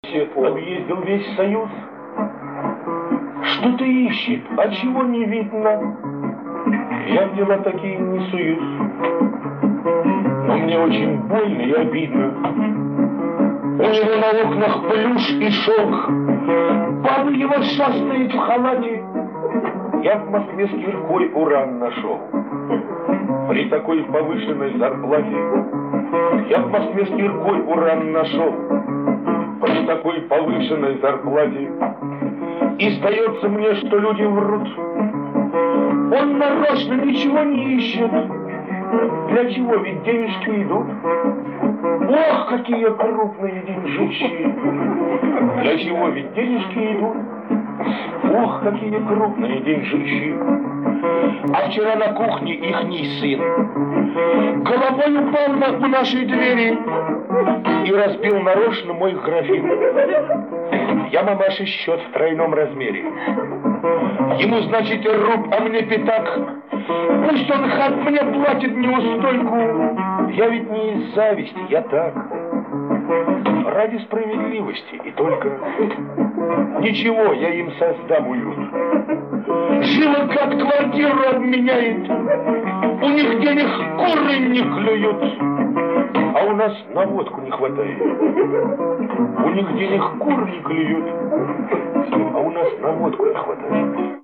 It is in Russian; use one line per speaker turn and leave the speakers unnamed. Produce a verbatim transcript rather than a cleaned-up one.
Объездил весь Союз. Что-то ищет, а чего не видно. Я в дела такие не суюсь. Но мне очень больно и обидно. У него на окнах плюш и шелк. Баба его шастает в халате. Я в Москве с киркой уран нашел. При такой повышенной зарплате я в Москве с киркой уран нашел. При такой повышенной зарплате и сдается мне, что люди врут. Он нарочно ничего не ищет. Для чего? Ведь денежки идут. Ох, какие крупные деньжищи. Для чего? Ведь денежки идут. Ох, какие крупные деньжищи. А вчера на кухне ихний сын головой упал на, у нашей двери и разбил нарочно мой графин. Я мамаше счет в тройном размере. Ему, значит, руб, а мне пятак. Пусть он хат мне платит неустойку. Я ведь не из зависти, я так. Ради справедливости и только. Ничего, я им создам уют. Жилокат квартиру обменяет. У них денег куры не клюют. А у нас на водку не хватает. У них денег куры не клюют. А у нас на водку не хватает.